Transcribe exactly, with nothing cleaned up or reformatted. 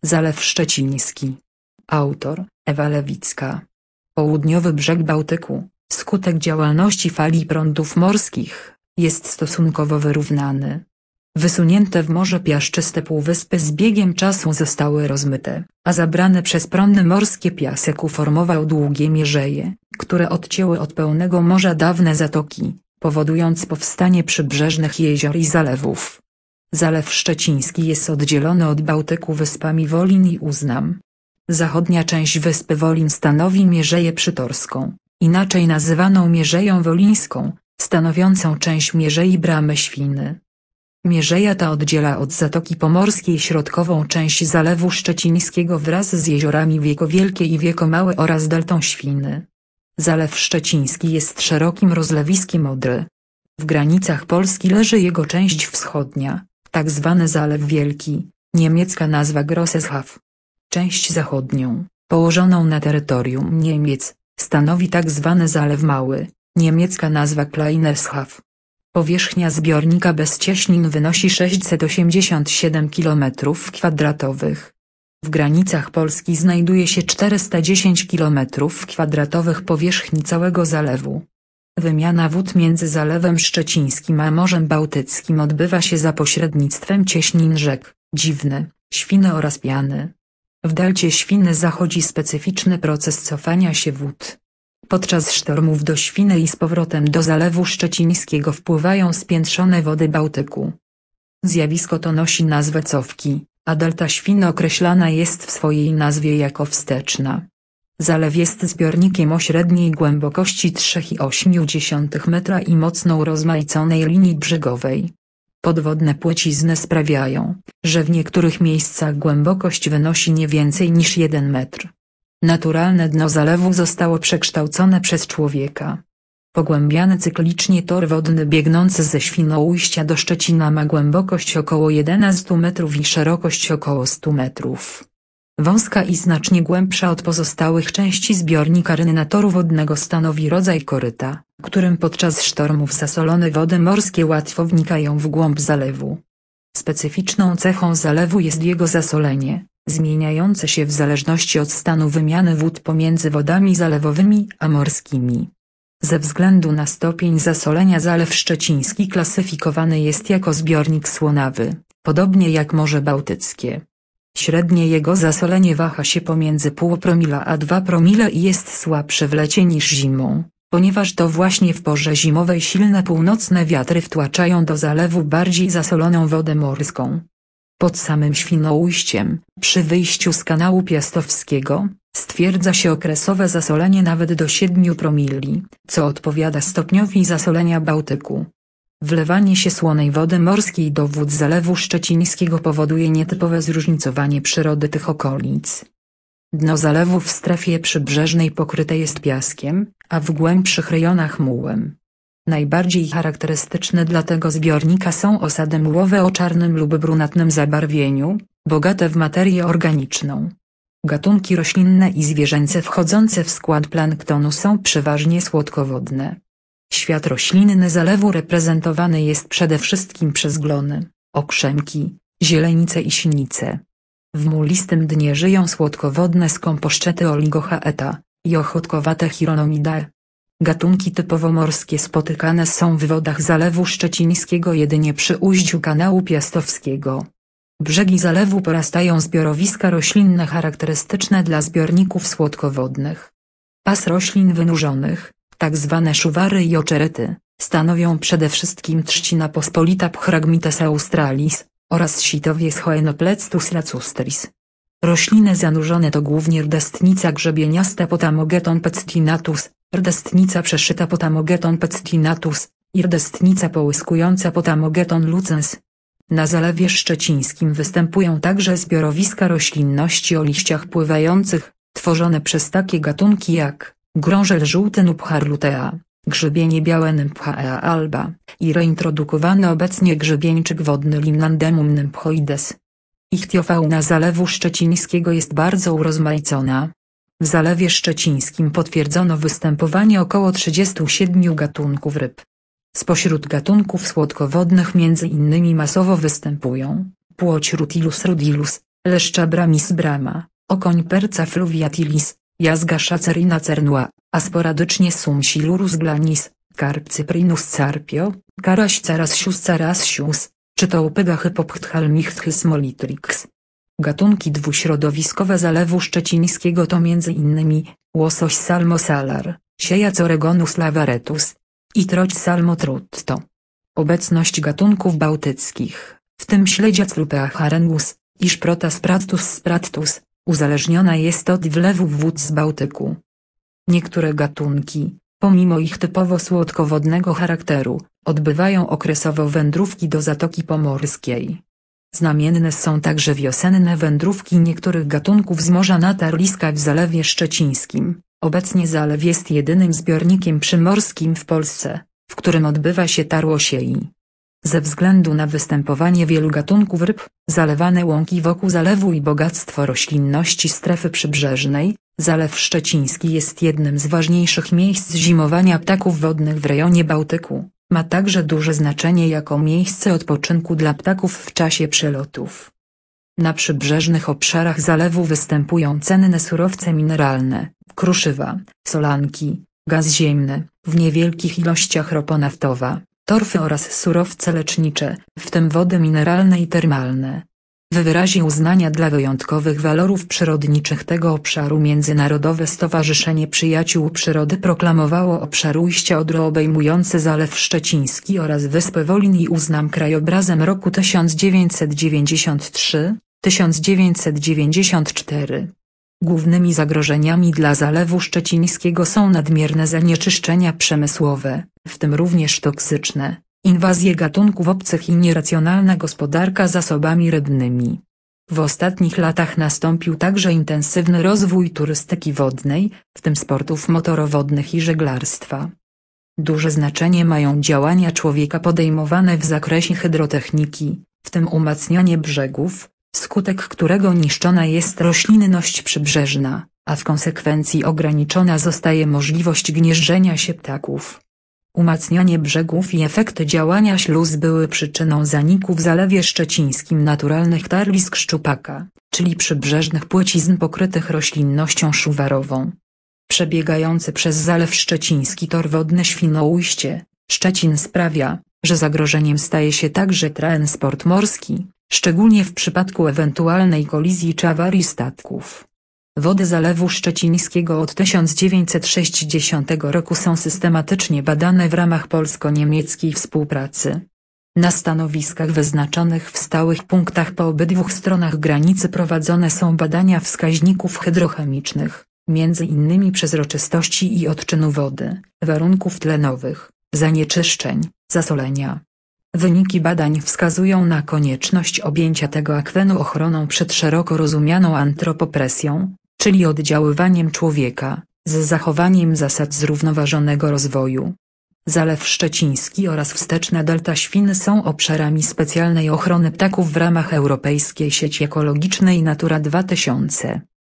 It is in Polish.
Zalew Szczeciński. Autor: Ewa Lewicka. Południowy brzeg Bałtyku, wskutek działalności fali prądów morskich, jest stosunkowo wyrównany. Wysunięte w morze piaszczyste półwyspy z biegiem czasu zostały rozmyte, a zabrany przez prądy morskie piasek uformował długie mierzeje, które odcięły od pełnego morza dawne zatoki, powodując powstanie przybrzeżnych jezior i zalewów. Zalew Szczeciński jest oddzielony od Bałtyku wyspami Wolin i Uznam. Zachodnia część wyspy Wolin stanowi Mierzeję Przytorską, inaczej nazywaną Mierzeją Wolińską, stanowiącą część Mierzei Bramy Świny. Mierzeja ta oddziela od Zatoki Pomorskiej środkową część Zalewu Szczecińskiego wraz z jeziorami Wielkowielkie i Wielkomałe oraz deltą Świny. Zalew Szczeciński jest szerokim rozlewiskiem Odry. W granicach Polski leży jego część wschodnia, tak zwany Zalew Wielki, niemiecka nazwa Grosses Haff. Część zachodnią, położoną na terytorium Niemiec, stanowi tak zwany Zalew Mały, niemiecka nazwa Kleines Haff. Powierzchnia zbiornika bez cieśnin wynosi sześćset osiemdziesiąt siedem kilometrów kwadratowych. W granicach Polski znajduje się czterysta dziesięć kilometrów kwadratowych powierzchni całego zalewu. Wymiana wód między Zalewem Szczecińskim a Morzem Bałtyckim odbywa się za pośrednictwem cieśnin rzek Dziwny, Świny oraz Piany. W delcie Świny zachodzi specyficzny proces cofania się wód. Podczas sztormów do Świny i z powrotem do Zalewu Szczecińskiego wpływają spiętrzone wody Bałtyku. Zjawisko to nosi nazwę cofki, a delta Świny określana jest w swojej nazwie jako wsteczna. Zalew jest zbiornikiem o średniej głębokości trzy i osiem dziesiątych metra i mocno urozmaiconej linii brzegowej. Podwodne płcizny sprawiają, że w niektórych miejscach głębokość wynosi nie więcej niż jeden metr. Naturalne dno zalewu zostało przekształcone przez człowieka. Pogłębiany cyklicznie tor wodny biegnący ze Świnoujścia do Szczecina ma głębokość około jedenaście metrów i szerokość około stu metrów. Wąska i znacznie głębsza od pozostałych części zbiornika rynna toru wodnego stanowi rodzaj koryta, którym podczas sztormów zasolone wody morskie łatwo wnikają w głąb zalewu. Specyficzną cechą zalewu jest jego zasolenie, zmieniające się w zależności od stanu wymiany wód pomiędzy wodami zalewowymi a morskimi. Ze względu na stopień zasolenia Zalew Szczeciński klasyfikowany jest jako zbiornik słonawy, podobnie jak Morze Bałtyckie. Średnie jego zasolenie waha się pomiędzy pół promila a dwa promile i jest słabsze w lecie niż zimą, ponieważ to właśnie w porze zimowej silne północne wiatry wtłaczają do zalewu bardziej zasoloną wodę morską. Pod samym Świnoujściem, przy wyjściu z kanału Piastowskiego, stwierdza się okresowe zasolenie nawet do siedmiu promili, co odpowiada stopniowi zasolenia Bałtyku. Wlewanie się słonej wody morskiej do wód Zalewu Szczecińskiego powoduje nietypowe zróżnicowanie przyrody tych okolic. Dno zalewu w strefie przybrzeżnej pokryte jest piaskiem, a w głębszych rejonach mułem. Najbardziej charakterystyczne dla tego zbiornika są osady mułowe o czarnym lub brunatnym zabarwieniu, bogate w materię organiczną. Gatunki roślinne i zwierzęce wchodzące w skład planktonu są przeważnie słodkowodne. Świat roślinny zalewu reprezentowany jest przede wszystkim przez glony, okrzemki, zielenice i sinice. W mulistym dnie żyją słodkowodne skąposzczety Oligochaeta i ochotkowate Chironomidae. Gatunki typowo morskie spotykane są w wodach Zalewu Szczecińskiego jedynie przy ujściu kanału Piastowskiego. Brzegi zalewu porastają zbiorowiska roślinne charakterystyczne dla zbiorników słodkowodnych. Pas roślin wynurzonych, tak zwane szuwary i oczerety, stanowią przede wszystkim trzcina pospolita Phragmites australis, oraz sitowiec Hoenoplectus lacustris. Rośliny zanurzone to głównie rdestnica grzebieniasta Potamogeton pectinatus, rdestnica przeszyta Potamogeton pectinatus i rdestnica połyskująca Potamogeton lucens. Na Zalewie Szczecińskim występują także zbiorowiska roślinności o liściach pływających, tworzone przez takie gatunki jak grążel żółty Nupcha lutea, grzybienie białe Nymphaea alba i reintrodukowany obecnie grzybieńczyk wodny Limnandemum nymphoides. Ichtiofauna Zalewu Szczecińskiego jest bardzo urozmaicona. W Zalewie Szczecińskim potwierdzono występowanie około trzydziestu siedmiu gatunków ryb. Spośród gatunków słodkowodnych między innymi masowo występują płoć Rutilus rudilus, leszcza Bramis brama, okoń Perca fluviatilis, jazga Szacerina cernua, a sporadycznie Sumpsilurus glanis, karp Cyprinus carpio, karaś Carasius carasius, czy to upyga Hypophthalmichthys molitrix. Gatunki dwuśrodowiskowe Zalewu Szczecińskiego to między innymi łosoś Salmosalar, siejac Oregonus lavaretus i troć Salmotrutto. Obecność gatunków bałtyckich, w tym śledziac Lupea harengus i Szprota sprattus sprattus, uzależniona jest od wlewów wód z Bałtyku. Niektóre gatunki, pomimo ich typowo słodkowodnego charakteru, odbywają okresowo wędrówki do Zatoki Pomorskiej. Znamienne są także wiosenne wędrówki niektórych gatunków z Morza Natarliska w Zalewie Szczecińskim. Obecnie zalew jest jedynym zbiornikiem przymorskim w Polsce, w którym odbywa się tarłosiei. Ze względu na występowanie wielu gatunków ryb, zalewane łąki wokół zalewu i bogactwo roślinności strefy przybrzeżnej, Zalew Szczeciński jest jednym z ważniejszych miejsc zimowania ptaków wodnych w rejonie Bałtyku. Ma także duże znaczenie jako miejsce odpoczynku dla ptaków w czasie przelotów. Na przybrzeżnych obszarach zalewu występują cenne surowce mineralne, kruszywa, solanki, gaz ziemny, w niewielkich ilościach ropa naftowa, torfy oraz surowce lecznicze, w tym wody mineralne i termalne. W wyrazie uznania dla wyjątkowych walorów przyrodniczych tego obszaru Międzynarodowe Stowarzyszenie Przyjaciół Przyrody proklamowało obszar ujścia Odry obejmujący Zalew Szczeciński oraz Wyspę Wolin i uznam krajobrazem roku tysiąc dziewięćset dziewięćdziesiąt trzy do tysiąc dziewięćset dziewięćdziesiąt cztery. Głównymi zagrożeniami dla Zalewu Szczecińskiego są nadmierne zanieczyszczenia przemysłowe, w tym również toksyczne, inwazje gatunków obcych i nieracjonalna gospodarka zasobami rybnymi. W ostatnich latach nastąpił także intensywny rozwój turystyki wodnej, w tym sportów motorowodnych i żeglarstwa. Duże znaczenie mają działania człowieka podejmowane w zakresie hydrotechniki, w tym umacnianie brzegów, wskutek którego niszczona jest roślinność przybrzeżna, a w konsekwencji ograniczona zostaje możliwość gnieżdżenia się ptaków. Umacnianie brzegów i efekty działania śluz były przyczyną zaniku w Zalewie Szczecińskim naturalnych tarlisk szczupaka, czyli przybrzeżnych płcizn pokrytych roślinnością szuwarową. Przebiegający przez Zalew Szczeciński tor wodny Świnoujście, Szczecin sprawia, że zagrożeniem staje się także transport morski, szczególnie w przypadku ewentualnej kolizji czy awarii statków. Wody Zalewu Szczecińskiego od tysiąc dziewięćset sześćdziesiątego roku są systematycznie badane w ramach polsko-niemieckiej współpracy. Na stanowiskach wyznaczonych w stałych punktach po obydwu stronach granicy prowadzone są badania wskaźników hydrochemicznych, między innymi przezroczystości i odczynu wody, warunków tlenowych, zanieczyszczeń, zasolenia. Wyniki badań wskazują na konieczność objęcia tego akwenu ochroną przed szeroko rozumianą antropopresją, czyli oddziaływaniem człowieka, z zachowaniem zasad zrównoważonego rozwoju. Zalew Szczeciński oraz wsteczna delta Świny są obszarami specjalnej ochrony ptaków w ramach Europejskiej Sieci Ekologicznej Natura dwa tysiące.